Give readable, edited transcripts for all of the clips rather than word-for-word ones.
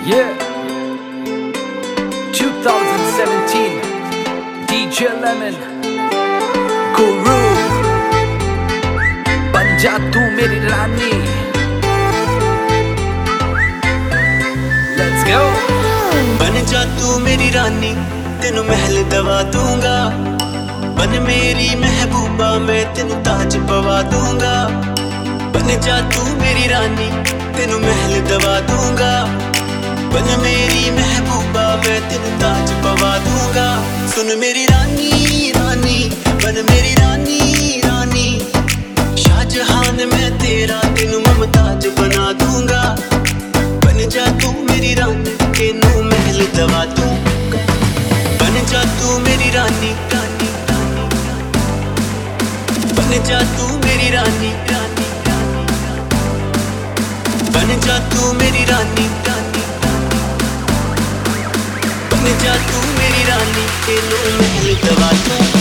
Yeah, 2017, DJ Lemon, Guru, बन जा तू मेरी रानी. Let's go. बन जा तू मेरी रानी, तेनू महल दवा दूंगा. बन मेरी महबूबा, मैं तेनू ताज पवा दूंगा. बन जा तू मेरी रानी, तेनू महल दवा दूंगा. बन मेरी महबूबा, मैं तेनू ताज पवा दूंगा. सुन मेरी रानी रानी, बन मेरी रानी रानी. शाहजहान मैं तेरा, तेनू मुमताज बना दूंगा. बन जा तू मेरी रानी, तेनू महल दवा दूंगा. बन जा तू मेरी रानी रानी रानी. बन जा तू मेरी रानी रानी रानी. बन जा तू मेरी रानी रानी. बन जा तू मेरी रानी, तेनू महल दवा दूंगा.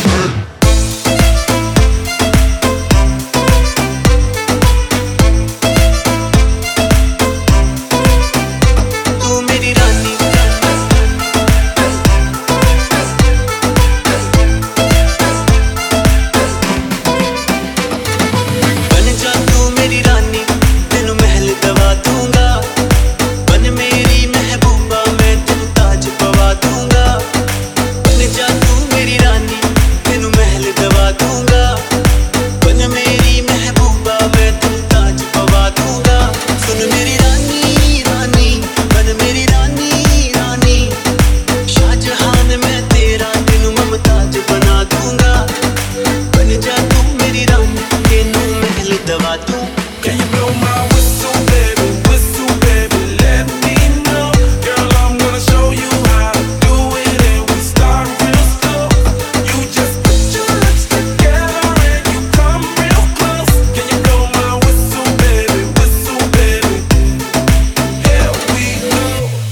Can you blow my whistle, baby? Whistle, baby, let me know. Girl, I'm gonna show you how to do it, and we start real slow. You just put your lips together and you come real close. Can you blow my whistle, baby? Whistle, baby. Here we go.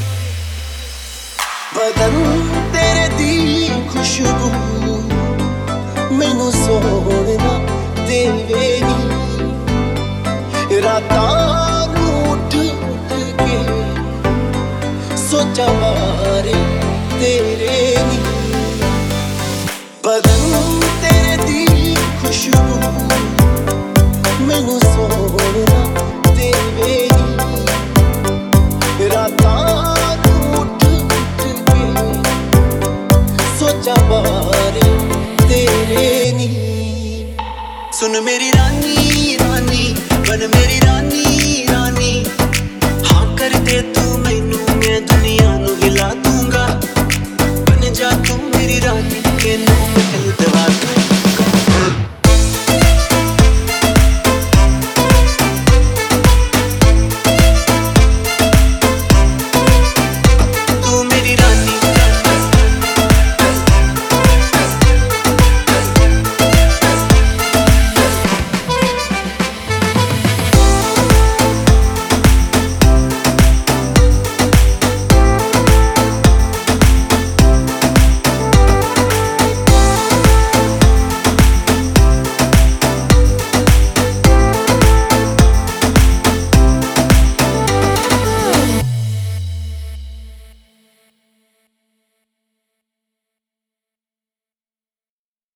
बदन तेरे दी खुशबू मैनू सोहना देवेगी. रातां नूं उठ उठ के सोचा मारे तेरे नी. बदन तेरे दी खुशबू मैनू